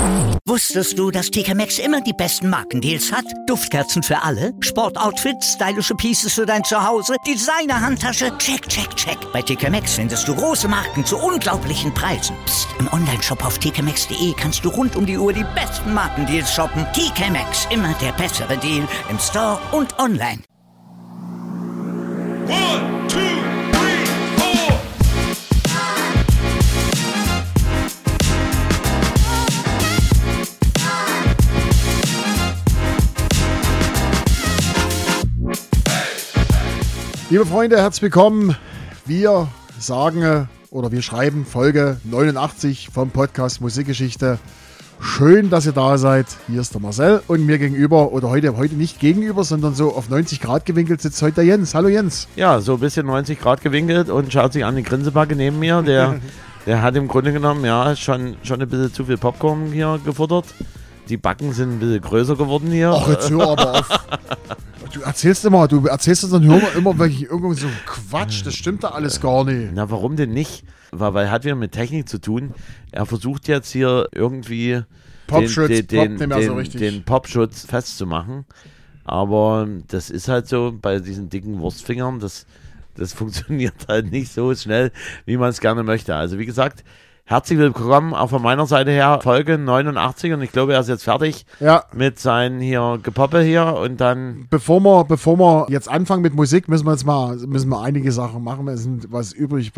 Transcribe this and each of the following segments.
Wusstest du, dass TK Maxx immer die besten Markendeals hat? Duftkerzen für alle, Sportoutfits, stylische Pieces für dein Zuhause, Designer-Handtasche, check, check, check. Bei TK Maxx findest du große Marken zu unglaublichen Preisen. Psst. Im Onlineshop auf tkmaxx.de kannst du rund um die Uhr die besten Markendeals shoppen. TK Maxx, immer der bessere Deal im Store und online. 1, 2, 3, 4. Liebe Freunde, herzlich willkommen. Wir sagen oder wir schreiben Folge 89 vom Podcast Musikgeschichte. Schön, dass ihr da seid. Hier ist der Marcel und mir gegenüber, oder heute nicht gegenüber, sondern so auf 90 Grad gewinkelt sitzt heute der Jens. Hallo Jens. Ja, so ein bisschen 90 Grad gewinkelt und schaut sich an die Grinsebacke neben mir. Der hat im Grunde genommen schon ein bisschen zu viel Popcorn hier gefuttert. Die Backen sind ein bisschen größer geworden hier. Ach, jetzt hör aber auf. Du erzählst es dann immer wirklich irgendwo so Quatsch, das stimmt da alles gar nicht. Na, warum denn nicht? Weil hat wieder mit Technik zu tun. Er versucht jetzt hier irgendwie den Popschutz festzumachen. Aber das ist halt so, bei diesen dicken Wurstfingern, das funktioniert halt nicht so schnell, wie man es gerne möchte. Also wie gesagt, herzlich willkommen auch von meiner Seite her, Folge 89 und ich glaube, er ist jetzt fertig mit seinen hier Gepoppe hier und dann... Bevor wir jetzt anfangen mit Musik, müssen wir einige Sachen machen. Es sind was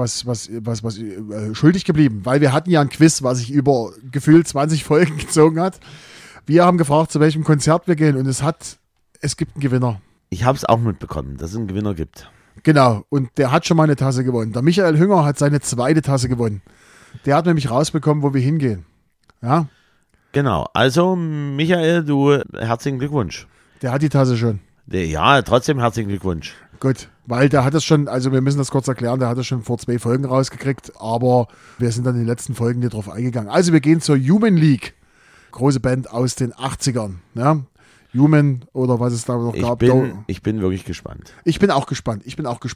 schuldig geblieben, weil wir hatten ja ein Quiz, was sich über gefühlt 20 Folgen gezogen hat. Wir haben gefragt, zu welchem Konzert wir gehen und es gibt einen Gewinner. Ich habe es auch mitbekommen, dass es einen Gewinner gibt. Genau, und der hat schon mal eine Tasse gewonnen. Der Michael Hünger hat seine zweite Tasse gewonnen. Der hat nämlich rausbekommen, wo wir hingehen. Ja? Genau. Also, Michael, du, herzlichen Glückwunsch. Der hat die Tasse schon. Ja, trotzdem herzlichen Glückwunsch. Gut, weil der hat es schon, also wir müssen das kurz erklären, der hat es schon vor 2 Folgen rausgekriegt, aber wir sind dann in den letzten Folgen hier drauf eingegangen. Also, wir gehen zur Human League. Große Band aus den 80ern. Ja? Human oder was es da noch gab. Ich bin wirklich gespannt. Ich bin auch gespannt.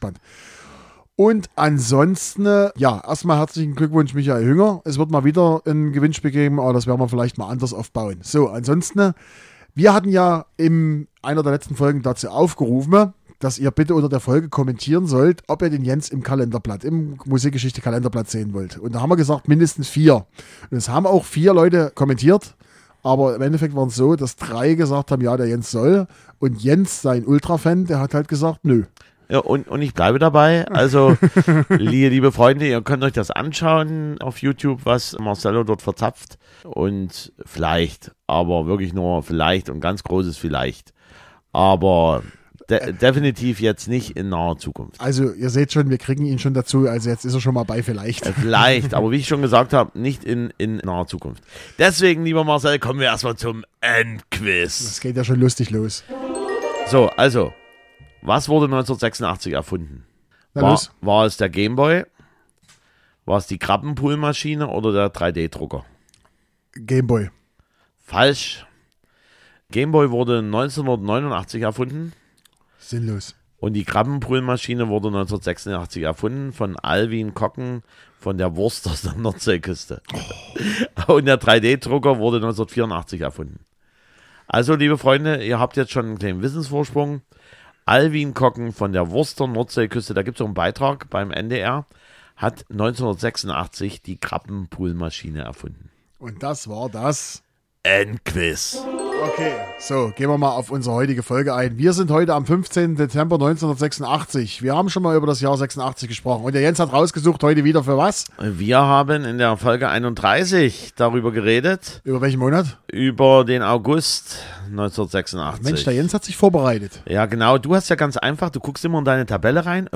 Und ansonsten, erstmal herzlichen Glückwunsch, Michael Hünger. Es wird mal wieder ein Gewinnspiel geben, aber das werden wir vielleicht mal anders aufbauen. So, ansonsten, wir hatten ja in einer der letzten Folgen dazu aufgerufen, dass ihr bitte unter der Folge kommentieren sollt, ob ihr den Jens im Musikgeschichte-Kalenderblatt sehen wollt. Und da haben wir gesagt, mindestens 4. Und es haben auch 4 Leute kommentiert, aber im Endeffekt war es so, dass 3 gesagt haben, ja, der Jens soll. Und Jens, sein Ultra-Fan, der hat halt gesagt, nö. Ja, und ich bleibe dabei. Also, liebe Freunde, ihr könnt euch das anschauen auf YouTube, was Marcello dort verzapft. Und vielleicht, aber wirklich nur vielleicht und ganz großes Vielleicht. Aber definitiv jetzt nicht in naher Zukunft. Also, ihr seht schon, wir kriegen ihn schon dazu. Also, jetzt ist er schon mal bei vielleicht. Vielleicht, aber wie ich schon gesagt habe, nicht in naher Zukunft. Deswegen, lieber Marcel, kommen wir erstmal zum Endquiz. Das geht ja schon lustig los. So, also. Was wurde 1986 erfunden? War es der Gameboy? War es die Krabbenpoolmaschine oder der 3D-Drucker? Gameboy. Falsch. Gameboy wurde 1989 erfunden. Sinnlos. Und die Krabbenpoolmaschine wurde 1986 erfunden von Alwin Kocken von der Wurst aus der Nordseeküste. Und der 3D-Drucker wurde 1984 erfunden. Also, liebe Freunde, ihr habt jetzt schon einen kleinen Wissensvorsprung. Alwin Kocken von der Wurster Nordseeküste, da gibt es auch einen Beitrag beim NDR, hat 1986 die Krabbenpoolmaschine erfunden. Und das war das Endquiz. Okay, so, gehen wir mal auf unsere heutige Folge ein. Wir sind heute am 15. Dezember 1986. Wir haben schon mal über das Jahr 86 gesprochen. Und der Jens hat rausgesucht, heute wieder für was? Wir haben in der Folge 31 darüber geredet. Über welchen Monat? Über den August 1986. Mensch, der Jens hat sich vorbereitet. Ja, genau. Du hast ja ganz einfach, du guckst immer in deine Tabelle rein.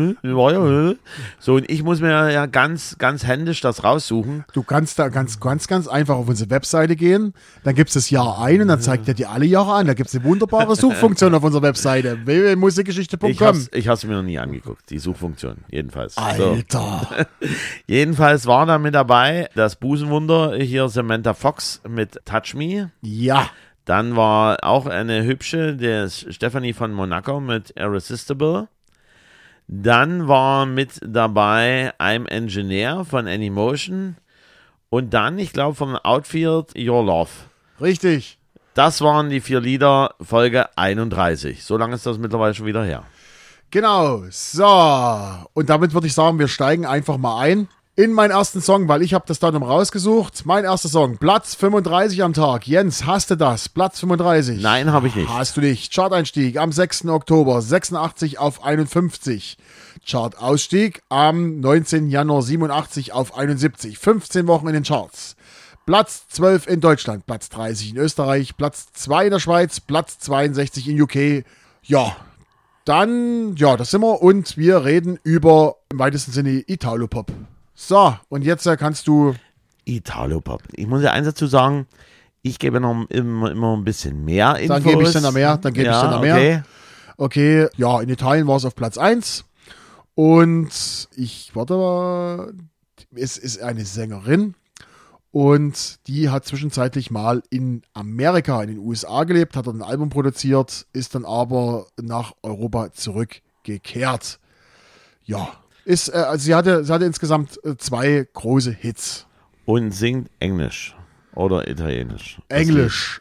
So, und ich muss mir ja ganz, ganz händisch das raussuchen. Du kannst da ganz einfach auf unsere Webseite gehen. Dann gibst du das Jahr ein und dann zeigt er dir alle Jahre an. Da gibt es eine wunderbare Suchfunktion auf unserer Webseite. www.musikgeschichte.com. Ich habe es mir noch nie angeguckt, die Suchfunktion, jedenfalls. Alter. So. Jedenfalls war da mit dabei das Busenwunder, hier Samantha Fox mit Touch Me. Ja. Dann war auch eine hübsche, der Stephanie von Monaco mit Irresistible. Dann war mit dabei I'm Engineer von Anymotion. Und dann, ich glaube, vom Outfield Your Love. Richtig. Das waren die 4 Lieder, Folge 31. So lange ist das mittlerweile schon wieder her. Genau. So. Und damit würde ich sagen, wir steigen einfach mal ein in meinen ersten Song, weil ich habe das Datum rausgesucht. Mein erster Song, Platz 35 am Tag. Jens, hast du das? Platz 35. Nein, habe ich nicht. Hast du nicht. Chart-Einstieg am 6. Oktober, 86 auf 51. Chart-Ausstieg am 19. Januar 87 auf 71. 15 Wochen in den Charts. Platz 12 in Deutschland, Platz 30 in Österreich, Platz 2 in der Schweiz, Platz 62 in UK. Ja, dann, ja, das sind wir und wir reden über im weitesten Sinne Italo-Pop. So, und jetzt kannst du... Italo-Pop. Ich muss ja eins dazu sagen, ich gebe noch immer ein bisschen mehr Infos. Dann gebe ich dann noch mehr, Okay. Okay, ja, in Italien war es auf Platz 1 und warte mal, es ist eine Sängerin. Und die hat zwischenzeitlich mal in Amerika, in den USA gelebt, hat dort ein Album produziert, ist dann aber nach Europa zurückgekehrt. Ja, sie hatte insgesamt 2 große Hits. Und singt Englisch oder Italienisch? Englisch.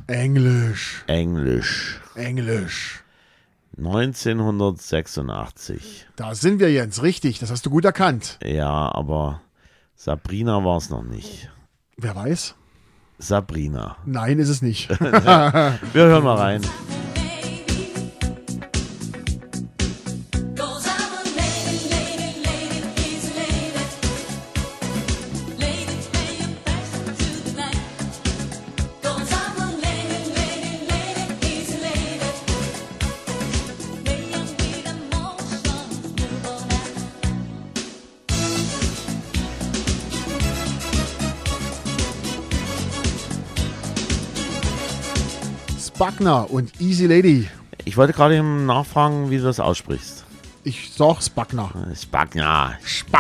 1986. Da sind wir, Jens, richtig, das hast du gut erkannt. Ja, aber Sabrina war es noch nicht. Wer weiß? Sabrina. Nein, ist es nicht. Wir hören mal rein. Spagna und Easy Lady. Ich wollte gerade eben nachfragen, wie du das aussprichst. Ich sag Spagna. Spagna.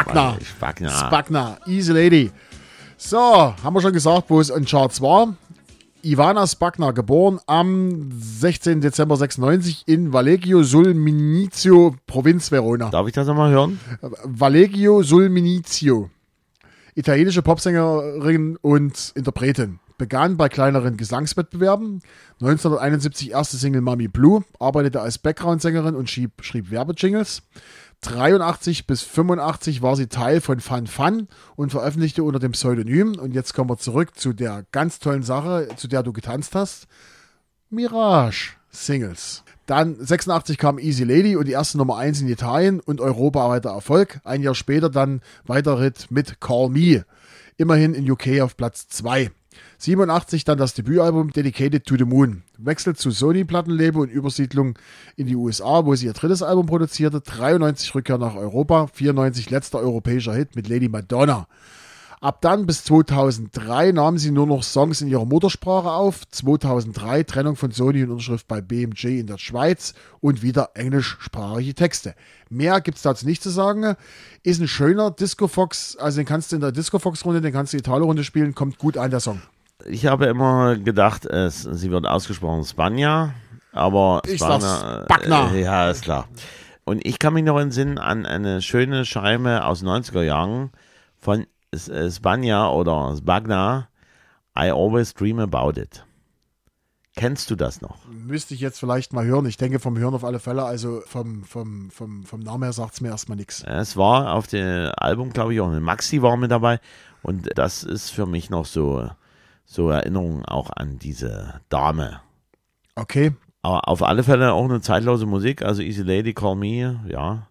Easy Lady. So, haben wir schon gesagt, wo es in Charts war. Ivana Spagna, geboren am 16. Dezember 96 in Valleggio sul Minizio, Provinz Verona. Darf ich das nochmal hören? Valleggio sul Minizio. Italienische Popsängerin und Interpretin. Begann bei kleineren Gesangswettbewerben. 1971 erste Single Mami Blue, arbeitete als Background-Sängerin und schrieb Werbejingles. 83 bis 85 war sie Teil von Fun Fun und veröffentlichte unter dem Pseudonym. Und jetzt kommen wir zurück zu der ganz tollen Sache, zu der du getanzt hast. Mirage Singles. Dann 86 kam Easy Lady und die erste Nummer 1 in Italien und europaweiter Erfolg. Ein Jahr später dann weiter Hit mit Call Me. Immerhin in UK auf Platz 2. 87 dann das Debütalbum Dedicated to the Moon. Wechsel zu Sony-Plattenlabel und Übersiedlung in die USA, wo sie ihr drittes Album produzierte. 93 Rückkehr nach Europa. 94 letzter europäischer Hit mit Lady Madonna. Ab dann bis 2003 nahm sie nur noch Songs in ihrer Muttersprache auf. 2003 Trennung von Sony und Unterschrift bei BMG in der Schweiz und wieder englischsprachige Texte. Mehr gibt es dazu nicht zu sagen. Ist ein schöner Disco-Fox, also den kannst du in der Disco-Fox-Runde, den kannst du in die Italo-Runde spielen, kommt gut an der Song. Ich habe immer gedacht, sie wird ausgesprochen Spagna, aber ich sag's Spagna. Ja, ist klar. Und ich kann mich noch entsinnen an eine schöne Scheibe aus den 90er Jahren von Spagna oder Spagna, I Always Dream About It. Kennst du das noch? Müsste ich jetzt vielleicht mal hören. Ich denke vom Hören auf alle Fälle, also vom Namen her sagt es mir erstmal nichts. Es war auf dem Album, glaube ich, auch eine Maxi war mit dabei und das ist für mich noch so Erinnerungen auch an diese Dame. Okay. Aber auf alle Fälle auch eine zeitlose Musik, also Easy Lady, Call Me, ja.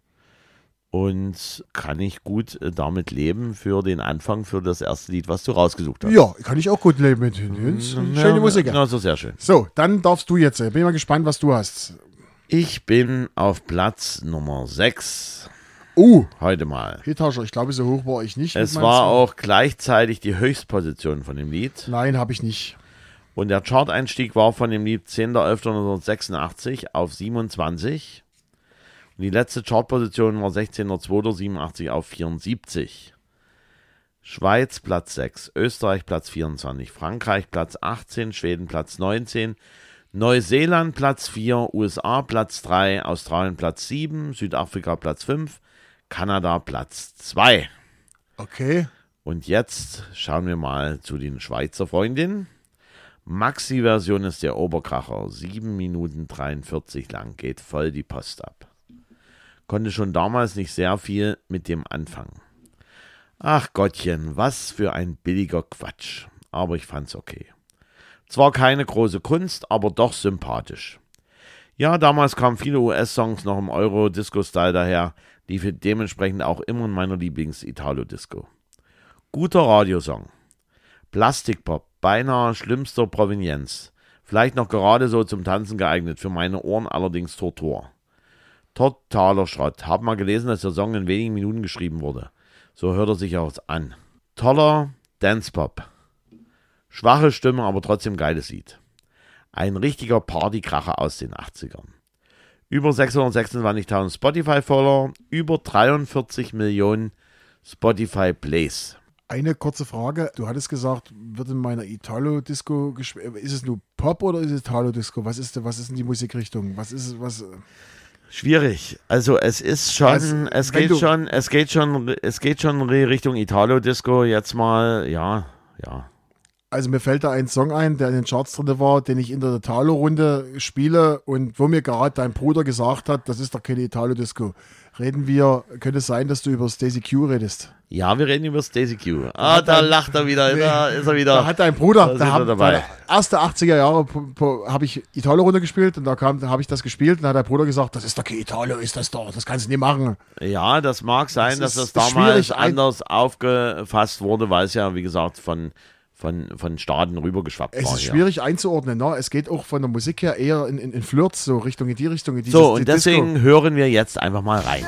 Und kann ich gut damit leben für den Anfang, für das erste Lied, was du rausgesucht hast. Ja, kann ich auch gut leben mit. Schöne Musik. Ja, so sehr schön. So, dann darfst du jetzt. Bin mal gespannt, was du hast. Ich bin auf Platz Nummer 6. Heute mal. Hitascher, ich glaube, so hoch war ich nicht. Es war auch gleichzeitig die Höchstposition von dem Lied. Nein, habe ich nicht. Und der Chart-Einstieg war von dem Lied 10.11.1986 auf 27. Und die letzte Chartposition war 16.02.87 auf 74. Schweiz Platz 6, Österreich Platz 24, Frankreich Platz 18, Schweden Platz 19, Neuseeland Platz 4, USA Platz 3, Australien Platz 7, Südafrika Platz 5, Kanada Platz 2. Okay. Und jetzt schauen wir mal zu den Schweizer Freundinnen. Maxi-Version ist der Oberkracher, 7 Minuten 43 lang, geht voll die Post ab. Konnte schon damals nicht sehr viel mit dem anfangen. Ach Gottchen, was für ein billiger Quatsch, aber ich fand's okay. Zwar keine große Kunst, aber doch sympathisch. Ja, damals kamen viele US-Songs noch im Euro-Disco-Style daher, lief dementsprechend auch immer in meiner Lieblings-Italo-Disco. Guter Radiosong. Plastikpop, beinahe schlimmster Provenienz. Vielleicht noch gerade so zum Tanzen geeignet, für meine Ohren allerdings Tortur. Totaler Schrott. Hab mal gelesen, dass der Song in wenigen Minuten geschrieben wurde. So hört er sich auch an. Toller Dancepop. Schwache Stimme, aber trotzdem geiles Lied. Ein richtiger Partykracher aus den 80ern. Über 626.000 Spotify-Follower, über 43 Millionen Spotify-Plays. Eine kurze Frage. Du hattest gesagt, wird in meiner Italo-Disco gespielt. Ist es nur Pop oder ist es Italo-Disco? Was ist denn die Musikrichtung? Schwierig. Also es ist schon, es geht schon Richtung Italo-Disco jetzt mal, ja. Also mir fällt da ein Song ein, der in den Charts drin war, den ich in der Italo-Runde spiele und wo mir gerade dein Bruder gesagt hat, das ist doch keine Italo-Disco. Könnte es sein, dass du über Stacey Q redest? Ja, wir reden über Stacey Q. Da lacht er wieder, ist er wieder. Da hat dein Bruder, dabei. Erste 80er Jahre habe ich Italo-Runde gespielt und da habe ich das gespielt und da hat der Bruder gesagt, das ist doch kein Italo, ist das doch, das kannst du nicht machen. Ja, das mag sein, dass das damals anders aufgefasst wurde, weil es ja, wie gesagt, von Staaten rübergeschwappt war. Es ist schwierig einzuordnen, ne? Es geht auch von der Musik her eher in Flirts, so Richtung in die Richtung. In so, und deswegen hören wir jetzt einfach mal rein.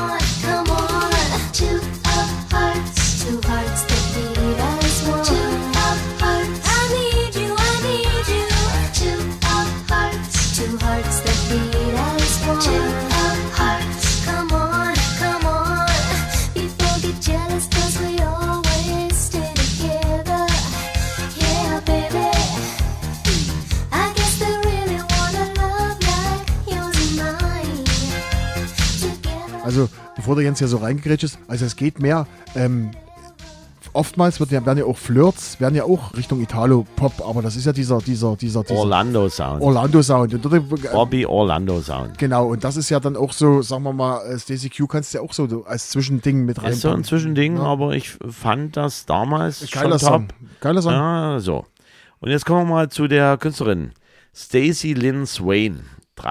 Also, bevor der Jens hier so reingegrätscht ist, also es geht mehr, oftmals werden ja auch Flirts, werden ja auch Richtung Italo-Pop, aber das ist ja dieser Orlando-Sound. Orlando-Sound. Bobby Orlando-Sound. Genau, und das ist ja dann auch so, sagen wir mal, Stacey Q kannst du ja auch so als Zwischending mit reinpacken. Ist so ein Zwischending, ja. Aber ich fand das damals Geiler schon top. Geiler Song. Ja, so. Und jetzt kommen wir mal zu der Künstlerin. Stacey Lynn Swain.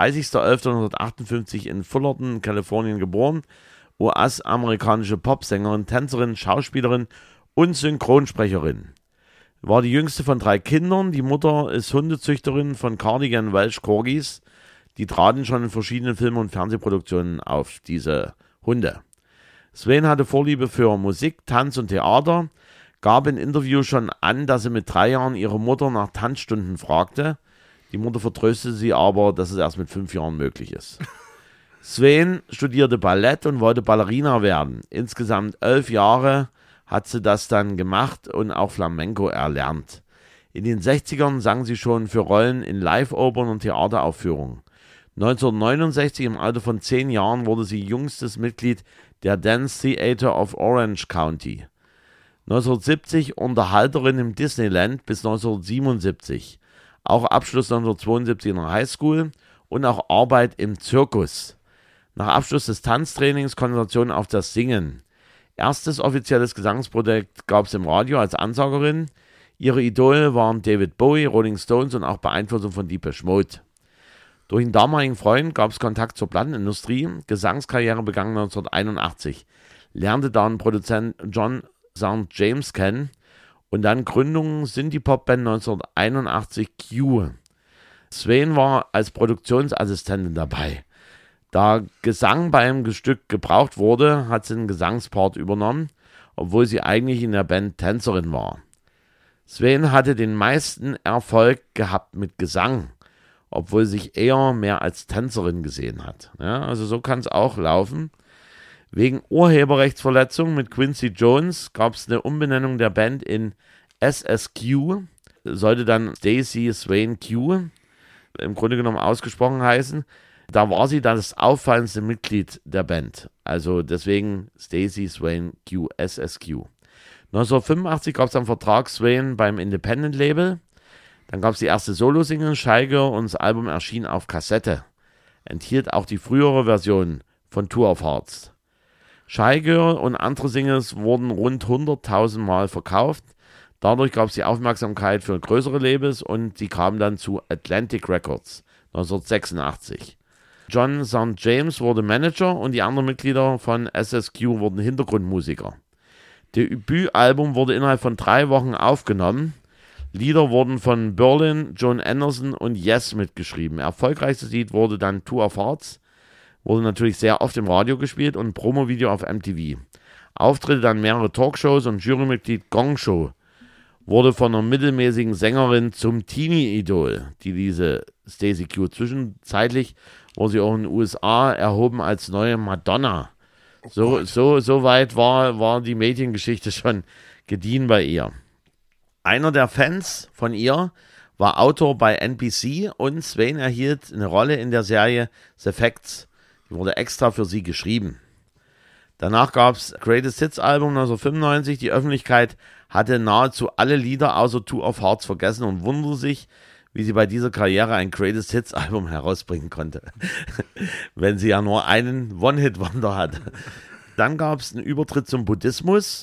30.11.1958 in Fullerton, Kalifornien geboren, US-amerikanische Popsängerin, Tänzerin, Schauspielerin und Synchronsprecherin. War die jüngste von 3 Kindern, die Mutter ist Hundezüchterin von Cardigan Welsh Corgis, die traten schon in verschiedenen Film- und Fernsehproduktionen auf, diese Hunde. Swain hatte Vorliebe für Musik, Tanz und Theater, gab in Interviews schon an, dass sie mit 3 Jahren ihre Mutter nach Tanzstunden fragte. Die Mutter vertröstete sie aber, dass es erst mit 5 Jahren möglich ist. Swain studierte Ballett und wollte Ballerina werden. Insgesamt 11 Jahre hat sie das dann gemacht und auch Flamenco erlernt. In den 60ern sang sie schon für Rollen in Live-Opern und Theateraufführungen. 1969, im Alter von 10 Jahren, wurde sie jüngstes Mitglied der Dance Theater of Orange County. 1970 Unterhalterin im Disneyland bis 1977. Auch Abschluss 1972 in der Highschool und auch Arbeit im Zirkus. Nach Abschluss des Tanztrainings Konzentration auf das Singen. Erstes offizielles Gesangsprojekt gab es im Radio als Ansagerin. Ihre Idole waren David Bowie, Rolling Stones und auch Beeinflussung von Depeche Mode. Durch einen damaligen Freund gab es Kontakt zur Plattenindustrie. Gesangskarriere begann 1981. Lernte dann Produzent John St. James kennen. Und dann Gründung Synthie-Pop-Band 1981 Q. Swain war als Produktionsassistentin dabei. Da Gesang bei einem Stück gebraucht wurde, hat sie den Gesangspart übernommen, obwohl sie eigentlich in der Band Tänzerin war. Swain hatte den meisten Erfolg gehabt mit Gesang, obwohl sie sich eher mehr als Tänzerin gesehen hat. Ja, also so kann es auch laufen. Wegen Urheberrechtsverletzung mit Quincy Jones gab es eine Umbenennung der Band in SSQ, sollte dann Stacey Swain Q im Grunde genommen ausgesprochen heißen. Da war sie dann das auffallendste Mitglied der Band, also deswegen Stacey Swain Q, SSQ. 1985 gab es einen Vertrag Swain beim Independent-Label. Dann gab es die erste Solo-Single, Shy Girl, und das Album erschien auf Kassette. Enthielt auch die frühere Version von Tour of Hearts. Shy Girl und andere Singles wurden rund 100.000 Mal verkauft. Dadurch gab es die Aufmerksamkeit für größere Labels und die kamen dann zu Atlantic Records 1986. John St. James wurde Manager und die anderen Mitglieder von SSQ wurden Hintergrundmusiker. Das Debütalbum wurde innerhalb von 3 Wochen aufgenommen. Lieder wurden von Berlin, Joan Anderson und Yes mitgeschrieben. Erfolgreichstes Lied wurde dann Tour of Hearts. Wurde natürlich sehr oft im Radio gespielt und ein Promo-Video auf MTV. Auftritte dann mehrere Talkshows und Jurymitglied Gong Show. Wurde von einer mittelmäßigen Sängerin zum Teenie-Idol, diese Stacey Q. Zwischenzeitlich wurde sie auch in den USA erhoben als neue Madonna. So weit war die Mediengeschichte schon gediehen bei ihr. Einer der Fans von ihr war Autor bei NBC und Swain erhielt eine Rolle in der Serie The Facts. Die wurde extra für sie geschrieben. Danach gab es Greatest Hits Album 1995. Die Öffentlichkeit hatte nahezu alle Lieder außer Tour of Hearts vergessen und wunderte sich, wie sie bei dieser Karriere ein Greatest Hits Album herausbringen konnte. Wenn sie ja nur einen One-Hit-Wonder hatte. Dann gab es einen Übertritt zum Buddhismus.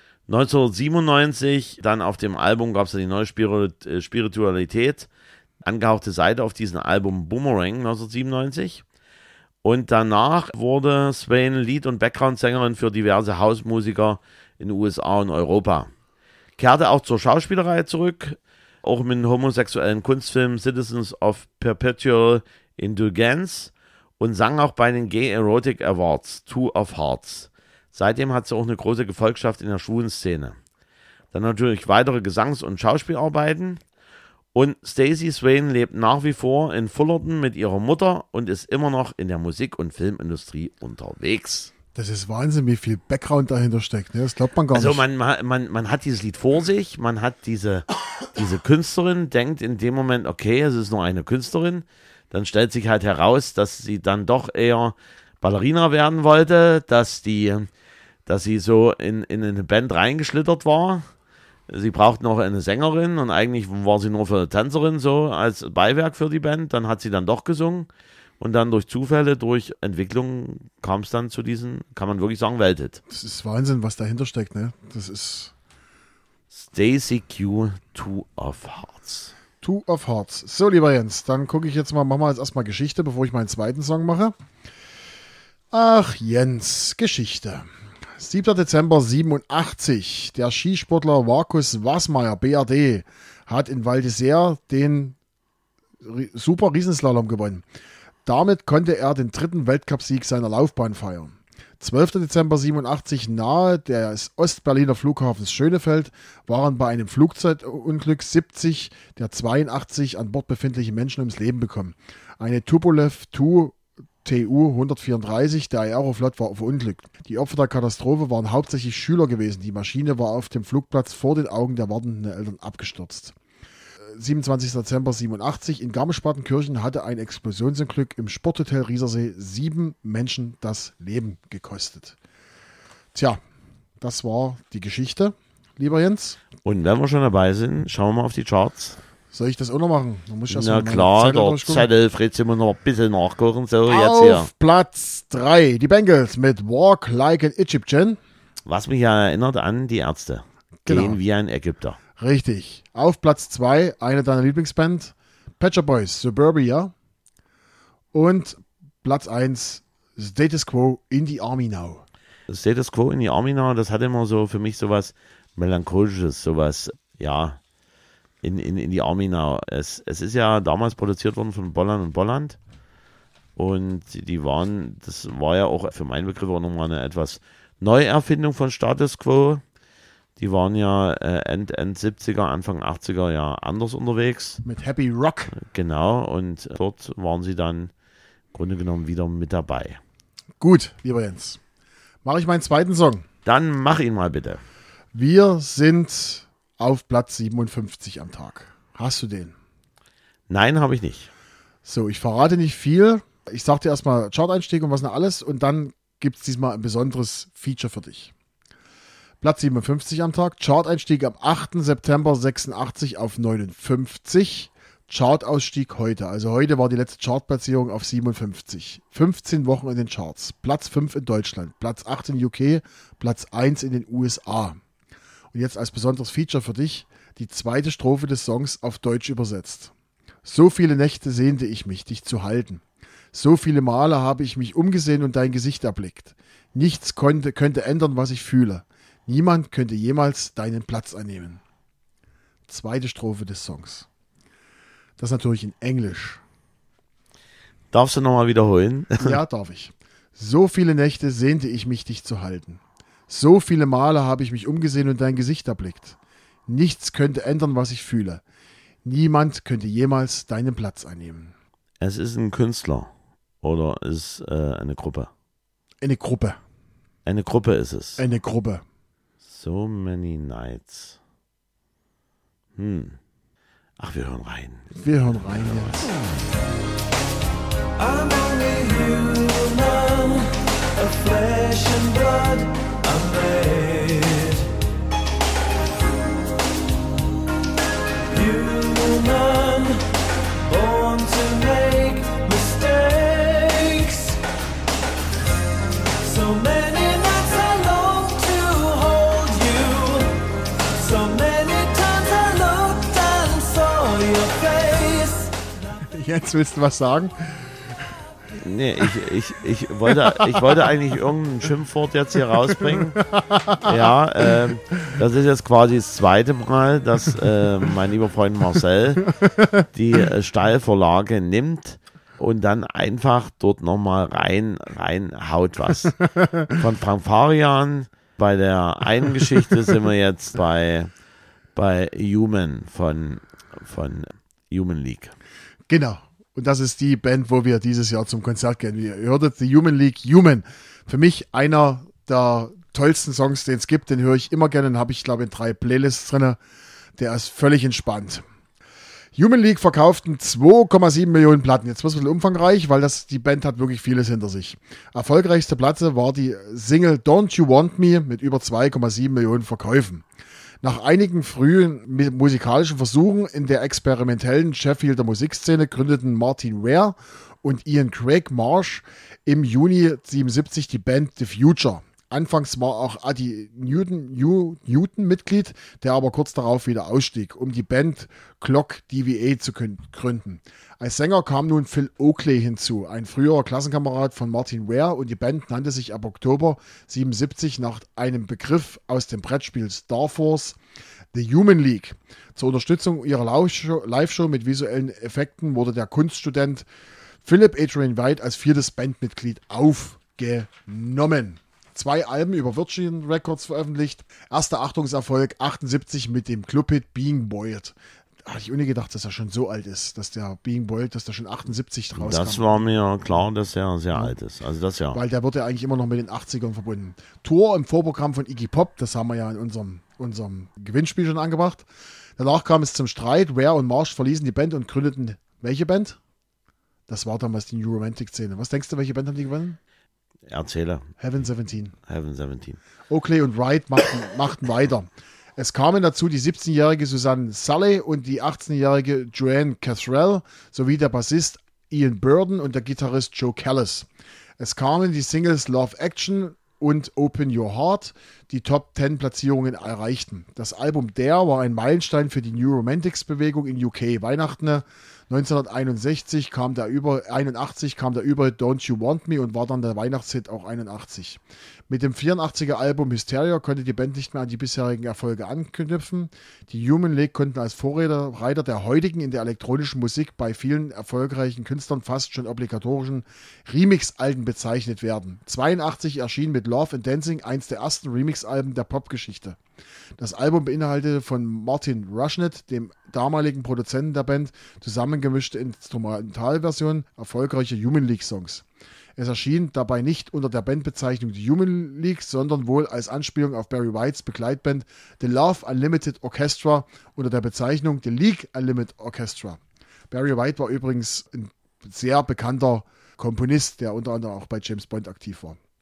1997, dann auf dem Album gab es die neue Spiritualität. Angehauchte Seite auf diesem Album Boomerang 1997. Und danach wurde Swain Lead- und Background-Sängerin für diverse Hausmusiker in den USA und Europa. Kehrte auch zur Schauspielerei zurück, auch mit dem homosexuellen Kunstfilm Citizens of Perpetual Indulgence und sang auch bei den Gay Erotic Awards Tour of Hearts. Seitdem hat sie auch eine große Gefolgschaft in der schwulen Szene. Dann natürlich weitere Gesangs- und Schauspielarbeiten. Und Stacey Swain lebt nach wie vor in Fullerton mit ihrer Mutter und ist immer noch in der Musik- und Filmindustrie unterwegs. Das ist Wahnsinn, wie viel Background dahinter steckt. Ne? Das glaubt man gar nicht. Also man hat dieses Lied vor sich, man hat diese Künstlerin, denkt in dem Moment, okay, es ist nur eine Künstlerin. Dann stellt sich halt heraus, dass sie dann doch eher Ballerina werden wollte, dass sie so in eine Band reingeschlittert war. Sie braucht noch eine Sängerin und eigentlich war sie nur für eine Tänzerin so als Beiwerk für die Band. Dann hat sie dann doch gesungen und dann durch Zufälle, durch Entwicklung kam es dann zu diesen, kann man wirklich sagen, Welthit. Das ist Wahnsinn, was dahinter steckt. Ne? Das ist Stacey Q, Tour of Hearts. Tour of Hearts. So, lieber Jens, dann gucke ich jetzt mal, machen wir jetzt erstmal Geschichte, bevor ich meinen zweiten Song mache. Ach, Jens, Geschichte. 7. Dezember 87. Der Skisportler Markus Wassmeier, BRD, hat in Val d'Isère den Super Riesenslalom gewonnen. Damit konnte er den 3. Weltcupsieg seiner Laufbahn feiern. 12. Dezember 87 nahe des Ostberliner Flughafens Schönefeld waren bei einem Flugzeugunglück 70 der 82 an Bord befindlichen Menschen ums Leben gekommen. Eine Tupolev Tu-134 der Aeroflot war verunglückt. Die Opfer der Katastrophe waren hauptsächlich Schüler gewesen. Die Maschine war auf dem Flugplatz vor den Augen der wartenden Eltern abgestürzt. 27. Dezember 87 in Garmisch-Partenkirchen hatte ein Explosionsunglück im Sporthotel Riesersee 7 Menschen das Leben gekostet. Tja, das war die Geschichte, lieber Jens. Und wenn wir schon dabei sind, schauen wir mal auf die Charts. Soll ich das auch noch machen? Na klar, der Zettel, Fritz, immer noch ein bisschen nachgucken. So, auf jetzt hier. Platz 3, die Bengals mit Walk Like an Egyptian. Was mich ja erinnert an die Ärzte. Genau. Gehen wie ein Ägypter. Richtig. Auf Platz 2, eine deiner Lieblingsband, Pet Shop Boys, Suburbia. Und Platz 1, Status Quo, In the Army Now. Status Quo, In the Army Now, das hat immer so für mich sowas Melancholisches, sowas, ja, in die Army Now. Es ist ja damals produziert worden von Bolland und Bolland. Und das war ja auch für meinen Begriff auch nochmal eine etwas Neuerfindung von Status Quo. Die waren ja End 70er, Anfang 80er ja anders unterwegs. Mit Happy Rock. Genau, und dort waren sie dann im Grunde genommen wieder mit dabei. Gut, lieber Jens. Mache ich meinen zweiten Song. Dann mach ihn mal bitte. Wir sind auf Platz 57 am Tag. Hast du den? Nein, habe ich nicht. So, ich verrate nicht viel. Ich sage dir erstmal Chart-Einstieg und was noch alles und dann gibt es diesmal ein besonderes Feature für dich. Platz 57 am Tag. Chart-Einstieg am 8. September 86 auf 59. Chart-Ausstieg heute. Also heute war die letzte Chartplatzierung auf 57. 15 Wochen in den Charts. Platz 5 in Deutschland, Platz 8 in UK, Platz 1 in den USA. Und jetzt als besonderes Feature für dich die zweite Strophe des Songs auf Deutsch übersetzt. So viele Nächte sehnte ich mich, dich zu halten. So viele Male habe ich mich umgesehen und dein Gesicht erblickt. Nichts könnte ändern, was ich fühle. Niemand könnte jemals deinen Platz einnehmen. Zweite Strophe des Songs. Das natürlich in Englisch. Darfst du nochmal wiederholen? Ja, darf ich. So viele Nächte sehnte ich mich, dich zu halten. So viele Male habe ich mich umgesehen und dein Gesicht erblickt. Nichts könnte ändern, was ich fühle. Niemand könnte jemals deinen Platz einnehmen. Es ist ein Künstler oder ist eine Gruppe? Eine Gruppe. Eine Gruppe ist es. Eine Gruppe. So many nights. Ach, wir hören rein. Wir hören rein jetzt. I'm only human, of flesh and blood I'm made. Human, born to make mistakes. So many nights I long to hold you. So many times I looked and saw your face. Jetzt willst du was sagen? Nee, ich wollte eigentlich irgendein Schimpfwort jetzt hier rausbringen. Ja, das ist jetzt quasi das zweite Mal, dass mein lieber Freund Marcel die Steilvorlage nimmt und dann einfach dort nochmal reinhaut was. Von Frank Farian, bei der einen Geschichte sind wir jetzt bei Human von Human League. Genau. Und das ist die Band, wo wir dieses Jahr zum Konzert gehen. Wie ihr hörtet, The Human League, Human. Für mich einer der tollsten Songs, den es gibt. Den höre ich immer gerne. Den habe ich, glaube ich, in 3 Playlists drin. Der ist völlig entspannt. Human League verkauften 2,7 Millionen Platten. Jetzt wird es ein bisschen umfangreich, weil die Band hat wirklich vieles hinter sich. Erfolgreichste Platte war die Single Don't You Want Me mit über 2,7 Millionen Verkäufen. Nach einigen frühen musikalischen Versuchen in der experimentellen Sheffielder Musikszene gründeten Martin Ware und Ian Craig Marsh im Juni 77 die Band The Future. Anfangs war auch Adi Newton Mitglied, der aber kurz darauf wieder ausstieg, um die Band Clock DVA zu gründen. Als Sänger kam nun Phil Oakley hinzu, ein früherer Klassenkamerad von Martin Ware, und die Band nannte sich ab Oktober 77 nach einem Begriff aus dem Brettspiel Star Force The Human League. Zur Unterstützung ihrer Live-Show mit visuellen Effekten wurde der Kunststudent Philip Adrian White als 4. Bandmitglied aufgenommen. 2 Alben über Virgin Records veröffentlicht. Erster Achtungserfolg 78 mit dem Clubhit Being Boiled. Da hatte ich ohne gedacht, dass er schon so alt ist, dass der Being Boiled, dass der schon 78 rauskam. Das war mir klar, dass er sehr alt ist. Also das ja. Weil der wird ja eigentlich immer noch mit den 80ern verbunden. Tour im Vorprogramm von Iggy Pop, das haben wir ja in unserem Gewinnspiel schon angebracht. Danach kam es zum Streit. Ware und Marsh verließen die Band und gründeten welche Band? Das war damals die New Romantic-Szene. Was denkst du, welche Band haben die gewonnen? Erzähle. Heaven 17. Heaven 17. Oakley und Wright machten weiter. Es kamen dazu die 17-jährige Susanne Sully und die 18-jährige Joanne Cathrall sowie der Bassist Ian Burden und der Gitarrist Joe Callis. Es kamen die Singles Love Action und Open Your Heart, die Top-10-Platzierungen erreichten. Das Album Dare war ein Meilenstein für die New Romantics-Bewegung in UK. Weihnachten 1981 kam der Don't You Want Me und war dann der Weihnachtshit auch 81. Mit dem 84er Album Hysteria konnte die Band nicht mehr an die bisherigen Erfolge anknüpfen. Die Human League konnten als Vorreiter der heutigen in der elektronischen Musik bei vielen erfolgreichen Künstlern fast schon obligatorischen Remix-Alben bezeichnet werden. 82 erschien mit Love and Dancing eins der ersten Remix-Alben der Popgeschichte. Das Album beinhaltete von Martin Rushnet, dem damaligen Produzenten der Band, zusammengemischte Instrumentalversionen erfolgreicher Human League Songs. Es erschien dabei nicht unter der Bandbezeichnung The Human League, sondern wohl als Anspielung auf Barry Whites Begleitband The Love Unlimited Orchestra unter der Bezeichnung The League Unlimited Orchestra. Barry White war übrigens ein sehr bekannter Komponist, der unter anderem auch bei James Bond aktiv war.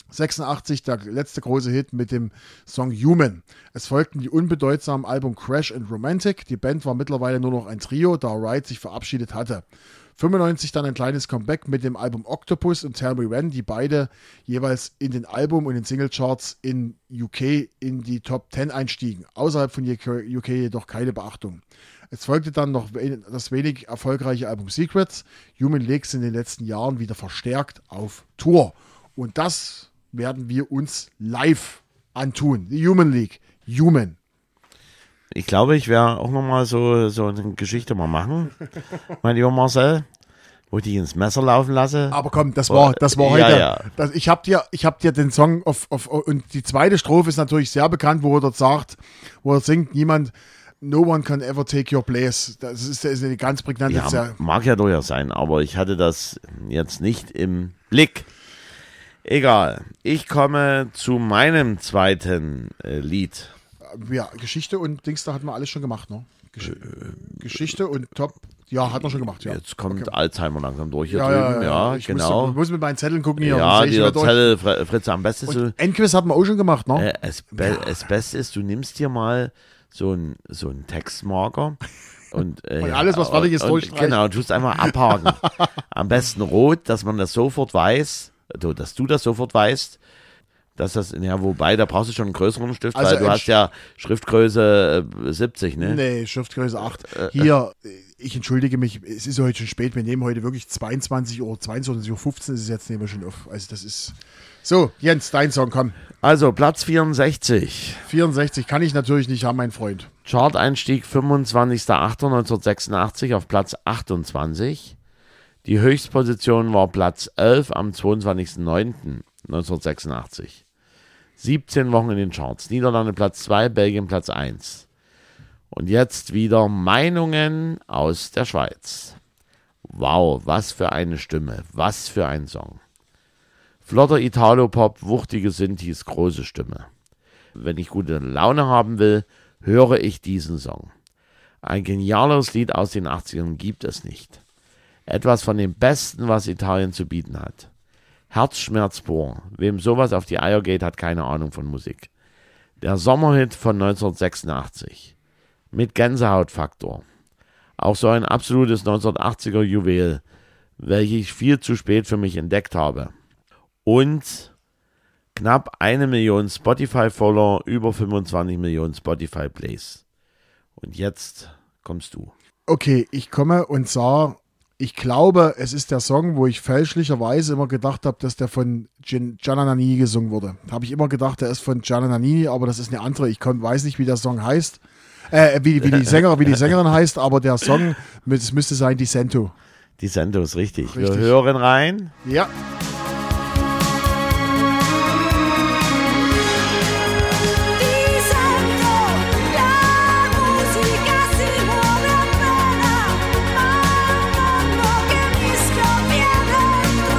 86 der letzte große Hit mit dem Song Human. Es folgten die unbedeutsamen Alben Crash and Romantic. Die Band war mittlerweile nur noch ein Trio, da Wright sich verabschiedet hatte. 95 dann ein kleines Comeback mit dem Album Octopus und Tell Me When, die beide jeweils in den Album- und den Singlecharts in UK in die Top 10 einstiegen. Außerhalb von UK jedoch keine Beachtung. Es folgte dann noch das wenig erfolgreiche Album Secrets. Human League in den letzten Jahren wieder verstärkt auf Tour. Und das werden wir uns live antun. Die Human League. Human. Ich glaube, ich werde auch nochmal so eine Geschichte mal machen, mein lieber Marcel, wo ich dich ins Messer laufen lasse. Aber komm, das war heute. Ja. Ich hab dir den Song und die zweite Strophe ist natürlich sehr bekannt, wo er dort sagt, wo er singt, no one can ever take your place. Das ist eine ganz prägnante Ja, mag ja durchaus sein, aber ich hatte das jetzt nicht im Blick. Egal, ich komme zu meinem zweiten Lied. Ja, Geschichte und Dings, da hatten wir alles schon gemacht, ne? Geschichte und Top, ja, hat man schon gemacht, ja. Jetzt kommt Okay. Alzheimer langsam durch hier drüben, ja, Ich genau. muss mit meinen Zetteln gucken hier. Ja, dann sehe ich dieser wieder durch. Zettel, Fritz, am besten ist Und Endquiz hatten wir auch schon gemacht, ne? das Beste ist, du nimmst dir mal so einen Textmarker und alles, was fertig ist, durchstreichen. Genau, tust einfach abhaken. Am besten rot, dass man das sofort weiß, dass du das sofort weißt, dass das, ja, wobei, da brauchst du schon einen größeren Stift, Also weil du hast ja Schriftgröße 70, ne? Nee, Schriftgröße 8. Hier, ich entschuldige mich, es ist heute schon spät, wir nehmen heute wirklich 22 Uhr, 22.15 Uhr ist es jetzt, nehmen wir schon auf. Also das ist, so, Jens, dein Song, komm. Also, Platz 64. 64 kann ich natürlich nicht haben, mein Freund. Chart-Einstieg 25.08.1986 auf Platz 28. Die Höchstposition war Platz 11 am 22.09.1986. 17 Wochen in den Charts. Niederlande Platz 2, Belgien Platz 1. Und jetzt wieder Meinungen aus der Schweiz. Wow, was für eine Stimme, was für ein Song. Flotter Italo-Pop, wuchtige Synthes, große Stimme. Wenn ich gute Laune haben will, höre ich diesen Song. Ein genialeres Lied aus den 80ern gibt es nicht. Etwas von dem Besten, was Italien zu bieten hat. Herzschmerz pur. Wem sowas auf die Eier geht, hat keine Ahnung von Musik. Der Sommerhit von 1986. Mit Gänsehautfaktor. Auch so ein absolutes 1980er Juwel, welches ich viel zu spät für mich entdeckt habe. Und knapp 1 Million Spotify-Follower, über 25 Millionen Spotify-Plays. Und jetzt kommst du. Okay, ich komme und sah, ich glaube, es ist der Song, wo ich fälschlicherweise immer gedacht habe, dass der von Gianna Nannini gesungen wurde. Habe ich immer gedacht, der ist von Gianna Nannini, aber das ist eine andere. Ich weiß nicht, wie der Song heißt, wie die Sängerin heißt, aber der Song, es müsste sein Di Sento. Die Sendung ist richtig. Wir Richtig. hören rein. Ja. Ti sento, la musica si muove appena, ma un mondo che mi scoppia dentro.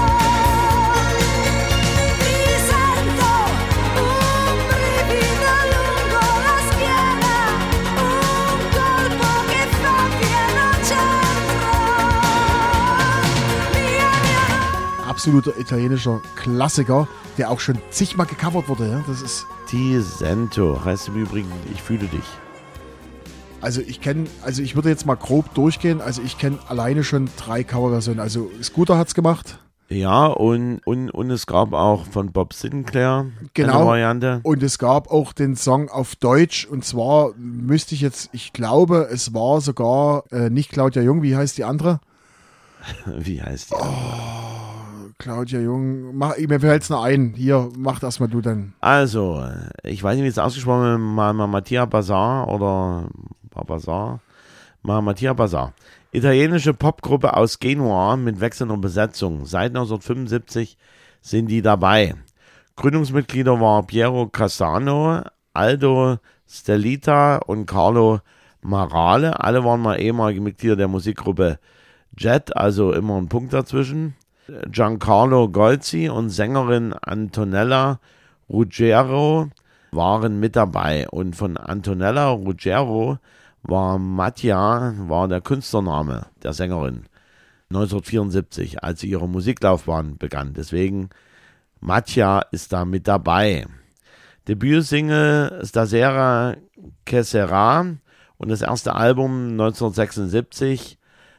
Ti sento, un brivido lungo la schiena, un colpo che fa pieno centro. Mia Absoluter italienischer Klassiker, der auch schon zigmal gecovert wurde. Ja? Das ist, Die Sento heißt im Übrigen, ich fühle dich. ich würde jetzt mal grob durchgehen. Also ich kenne alleine schon 3 Coverversionen. Also Scooter hat's gemacht. Ja, und es gab auch von Bob Sinclair eine Variante. Und es gab auch den Song auf Deutsch. Und zwar müsste ich jetzt, ich glaube, es war sogar nicht Claudia Jung. Wie heißt die andere? Wie heißt die? Claudia Jung. Mir fällt es noch ein. Hier, mach das mal du dann. Also, ich weiß nicht, wie es ausgesprochen wird, Mattia Bazar oder Mattia Bazar. Italienische Popgruppe aus Genua mit wechselnder Besetzung. Seit 1975 sind die dabei. Gründungsmitglieder waren Piero Cassano, Aldo Stellita und Carlo Marale. Alle waren mal ehemalige Mitglieder der Musikgruppe Jet, also immer ein Punkt dazwischen. Giancarlo Golzi und Sängerin Antonella Ruggiero waren mit dabei. Und von Antonella Ruggiero war Mattia der Künstlername der Sängerin 1974, als sie ihre Musiklaufbahn begann. Deswegen Mattia ist da mit dabei. Debütsingle Stasera che sera und das erste Album 1976,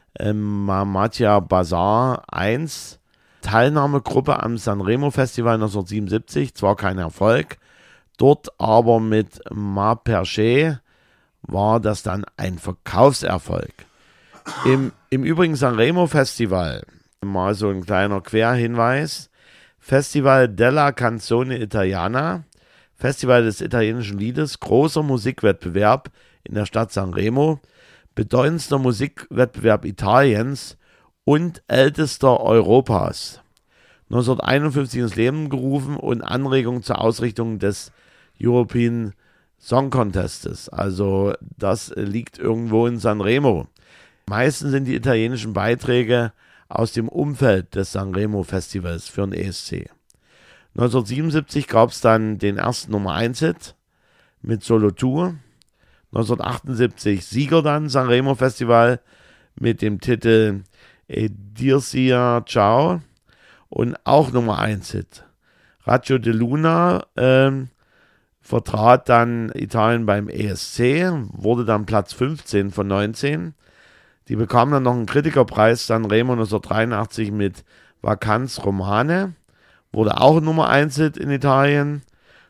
Mattia Bazar 1. Teilnahmegruppe am Sanremo Festival 1977, zwar kein Erfolg, dort aber mit Ma Perché war das dann ein Verkaufserfolg. Im Übrigen Sanremo Festival, mal so ein kleiner Querhinweis, Festival della Canzone Italiana, Festival des italienischen Liedes, großer Musikwettbewerb in der Stadt Sanremo, bedeutendster Musikwettbewerb Italiens und ältester Europas. 1951 ins Leben gerufen und Anregung zur Ausrichtung des European Song Contestes. Also das liegt irgendwo in Sanremo. Meistens sind die italienischen Beiträge aus dem Umfeld des Sanremo Festivals für den ESC. 1977 gab es dann den ersten Nummer 1 Hit mit Solo Tour. 1978 Sieger dann Sanremo Festival mit dem Titel Dirsia Ciao und auch Nummer 1 Hit. Raggio di Luna vertrat dann Italien beim ESC, wurde dann Platz 15 von 19. Die bekamen dann noch einen Kritikerpreis Sanremo 1983 mit Vacanze Romane, wurde auch Nummer 1 Hit in Italien.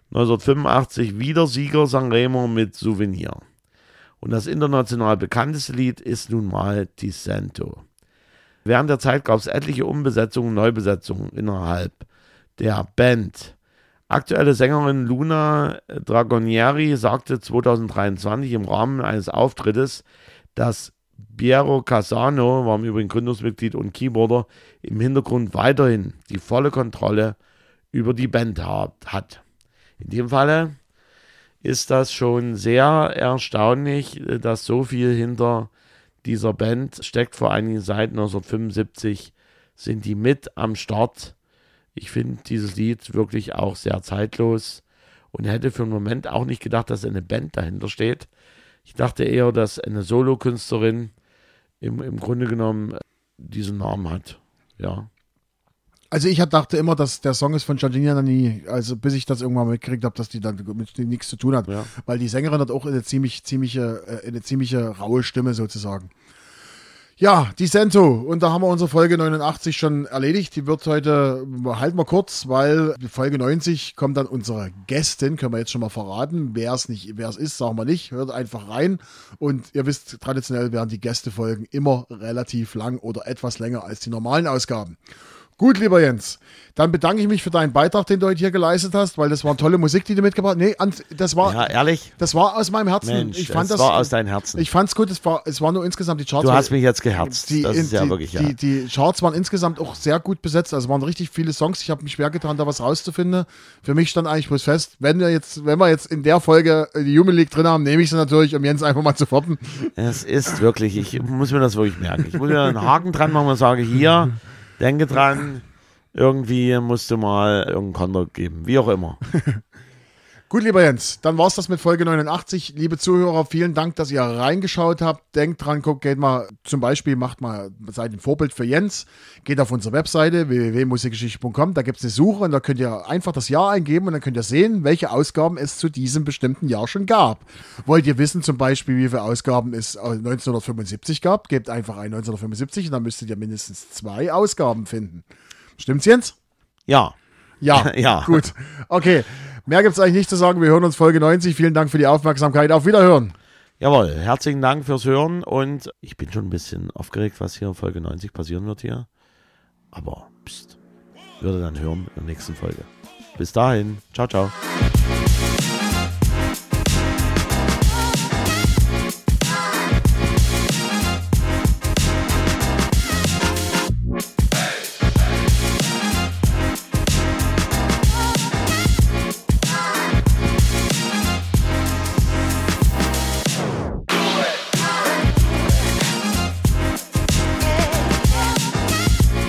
1985 wieder Sieger Sanremo mit Souvenir. Und das international bekannteste Lied ist nun mal Ti Sento. Während der Zeit gab es etliche Umbesetzungen, Neubesetzungen innerhalb der Band. Aktuelle Sängerin Luna Dragonieri sagte 2023 im Rahmen eines Auftrittes, dass Piero Casano, war im Übrigen Gründungsmitglied und Keyboarder, im Hintergrund weiterhin die volle Kontrolle über die Band hat. In dem Falle ist das schon sehr erstaunlich, dass so viel hinter dieser Band steckt. Vor allen Dingen seit 1975 sind die mit am Start. Ich finde dieses Lied wirklich auch sehr zeitlos und hätte für einen Moment auch nicht gedacht, dass eine Band dahinter steht. Ich dachte eher, dass eine Solokünstlerin im Grunde genommen diesen Namen hat. Ja. Also ich dachte immer, dass der Song ist von Gianni Nannini, also bis ich das irgendwann mitgekriegt habe, dass die dann mit dem nichts zu tun hat. Ja. Weil die Sängerin hat auch eine ziemliche raue Stimme sozusagen. Ja, die Sento. Und da haben wir unsere Folge 89 schon erledigt. Die wird heute, halten wir kurz, weil die Folge 90 kommt dann unsere Gästin, können wir jetzt schon mal verraten. Wer es ist, sagen wir nicht. Hört einfach rein. Und ihr wisst, traditionell werden die Gästefolgen immer relativ lang oder etwas länger als die normalen Ausgaben. Gut, lieber Jens, dann bedanke ich mich für deinen Beitrag, den du heute hier geleistet hast, weil das war tolle Musik, die du mitgebracht hast. Nee, das war, Ja, ehrlich? das war aus meinem Herzen. Mensch, das war aus deinem Herzen. Ich fand's gut, es war nur insgesamt die Charts. Du hast mich jetzt geherzt. Das ist ja wirklich, ja. Die Charts waren insgesamt auch sehr gut besetzt, also waren richtig viele Songs. Ich habe mich schwer getan, da was rauszufinden. Für mich stand eigentlich bloß fest, wenn wir jetzt in der Folge die Human League drin haben, nehme ich sie natürlich, um Jens einfach mal zu foppen. Es ist wirklich, ich muss mir das wirklich merken. Ich muss mir einen Haken dran machen und sage, hier, denke dran, irgendwie musst du mal irgendein Konto geben, wie auch immer. Gut, lieber Jens, dann war's das mit Folge 89. Liebe Zuhörer, vielen Dank, dass ihr reingeschaut habt. Denkt dran, geht mal, zum Beispiel seid ein Vorbild für Jens. Geht auf unsere Webseite www.musikgeschichte.com, da gibt's eine Suche und da könnt ihr einfach das Jahr eingeben und dann könnt ihr sehen, welche Ausgaben es zu diesem bestimmten Jahr schon gab. Wollt ihr wissen zum Beispiel, wie viele Ausgaben es 1975 gab? Gebt einfach ein 1975 und dann müsstet ihr mindestens 2 Ausgaben finden. Stimmt's, Jens? Ja. Ja, Ja. Gut. Okay, mehr gibt's eigentlich nicht zu sagen. Wir hören uns Folge 90. Vielen Dank für die Aufmerksamkeit. Auf Wiederhören. Jawohl, herzlichen Dank fürs Hören und ich bin schon ein bisschen aufgeregt, was hier in Folge 90 passieren wird hier. Aber pst, würde dann hören in der nächsten Folge. Bis dahin, ciao, ciao.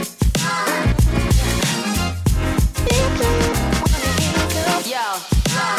Yo.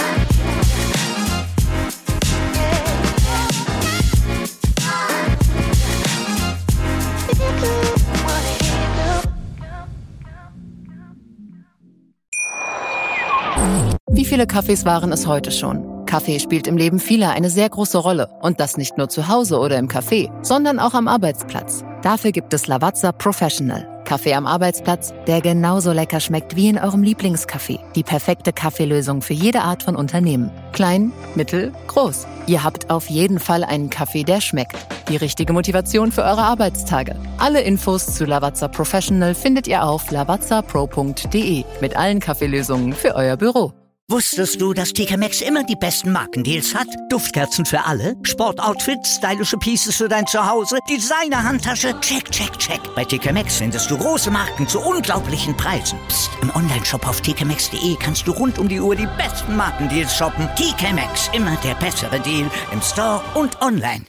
viele Kaffees waren es heute schon? Kaffee spielt im Leben vieler eine sehr große Rolle. Und das nicht nur zu Hause oder im Café, sondern auch am Arbeitsplatz. Dafür gibt es Lavazza Professional. Kaffee am Arbeitsplatz, der genauso lecker schmeckt wie in eurem Lieblingscafé. Die perfekte Kaffeelösung für jede Art von Unternehmen. Klein, mittel, groß. Ihr habt auf jeden Fall einen Kaffee, der schmeckt. Die richtige Motivation für eure Arbeitstage. Alle Infos zu Lavazza Professional findet ihr auf lavazzapro.de mit allen Kaffeelösungen für euer Büro. Wusstest du, dass TK Maxx immer die besten Markendeals hat? Duftkerzen für alle, Sportoutfits, stylische Pieces für dein Zuhause, Designer-Handtasche, check, check, check. Bei TK Maxx findest du große Marken zu unglaublichen Preisen. Psst. Im Onlineshop auf tkmaxx.de kannst du rund um die Uhr die besten Markendeals shoppen. TK Maxx, immer der bessere Deal im Store und online.